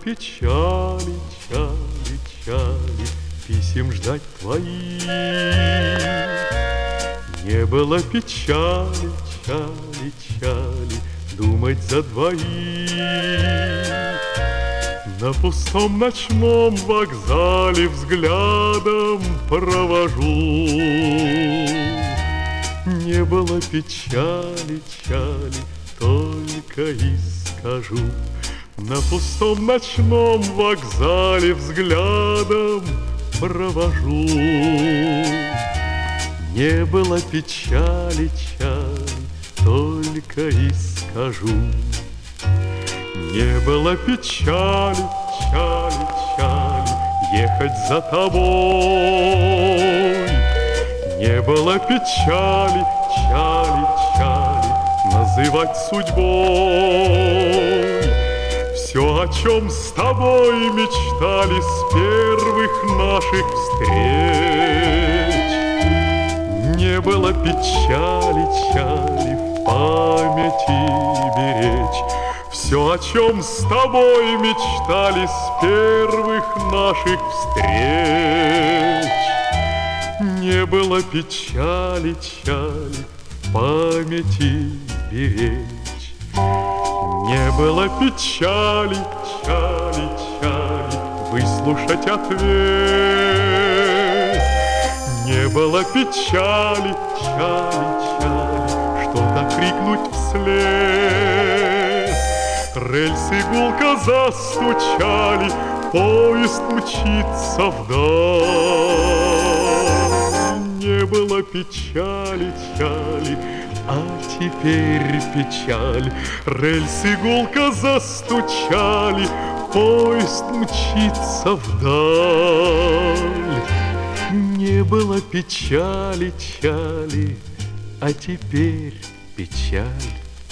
печали, чали, чали, писем ждать твоих. Не было печали, чали, чали, думать за двоих. На пустом ночном вокзале взглядом провожу. Не было печали, чали, только и скажу. На пустом ночном вокзале взглядом провожу. Не было печали, чали, только и скажу. Не было печали, чали, чали, ехать за тобой. Не было печали, чали, чали, называть судьбой. Все, о чем с тобой мечтали с первых наших встреч. Не было печали, чали, в памяти беречь. Все, о чем с тобой мечтали с первых наших встреч. Не было печали, чали, в памяти беречь. Не было печали, чали, чали, выслушать ответ. Не было печали, чали, чали, что-то крикнуть вслед. Рельсы гулко застучали, поезд мчится вдаль. Не было печали, чали, а теперь печаль. Рельсы гулко застучали, поезд мчится вдаль. Не было печали, чали, а теперь печаль.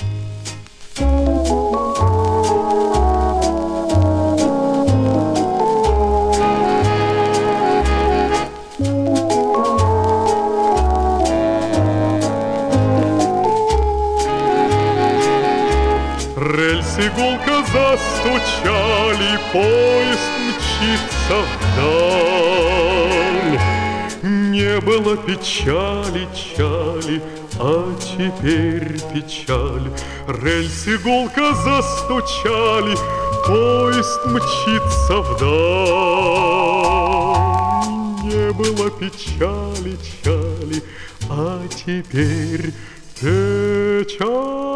Рельсы гулко застучали, поезд мчится вдаль. Не было печали, чали, а теперь печаль. Рельсы гулко застучали, поезд мчится вдаль. Не было печали, чали, а теперь печаль.